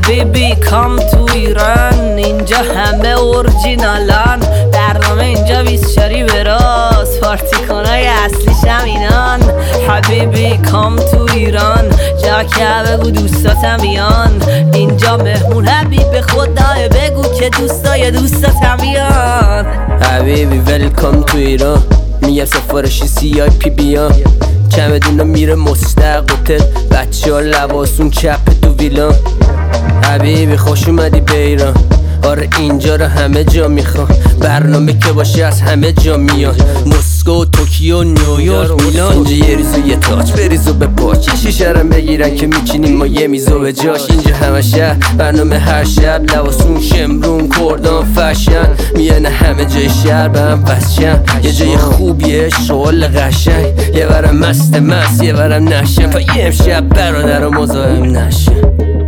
حبیبی کام تو ایران، اینجا همه اورجینالان. برنامه اینجا 24 به راست، پارتیکنای اصلیش هم اینان. حبیبی کام تو ایران، جا که بگو دوستاتم بیان. اینجا مهمون حبیب خدای، بگو که دوستاتم بیان. حبیبی ویلکام تو ایران، میگم سفارشی CIP بیان. چمدونا میره مستقبل، بچه ها لباسون چپ تو ویلان. حبیبی خوش اومدی به ایران، آره اینجا رو همه جا میخوان. برنامه که باشه از همه جا میان، مسکو، توکیو، نیویورک، میلان. اینجا یه ریزو یه تاج بریزو به پاچ، یه شیشه رم بگیرن که میچینیم ما یه میزو به جاش. اینجا همه شهر برنامه هر شب، لباسون شمرون کردان فشن. میانه همه جای شهر به هم بسشن، یه جای خوبیه شغل قشنگ. یه ورم مست یه ورم نشن، تا یه امشب برادر و مزاحم نشن.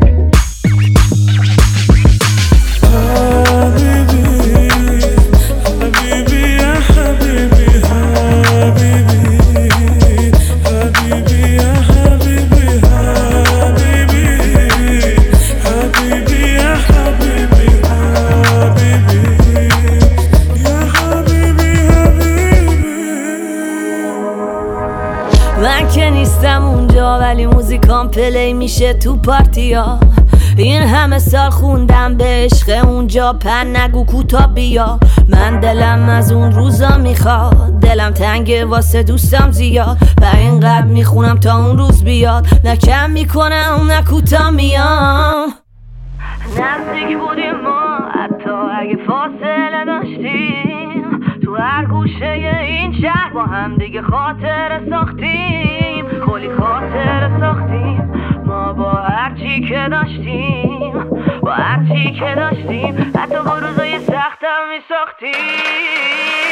من که نیستم اونجا ولی موزیکام پلی میشه تو پارتیا. این همه سال خوندم به عشق اونجا، پن نگو کوتا بیا. من دلم از اون روزا میخواد، دلم تنگه واسه دوستم زیاد. و اینقدر میخونم تا اون روز بیاد، نه کم میکنم نه کوتا میام. نزدیک بودیم ما حتی اگه فاصله داشتیم، تو هر گوشه این شهر با هم دیگه خاطره ساختیم. کلی خاطره ساختیم ما با هرچی که داشتیم، با هرچی که داشتیم. حتی با روزای سختم میساختیم.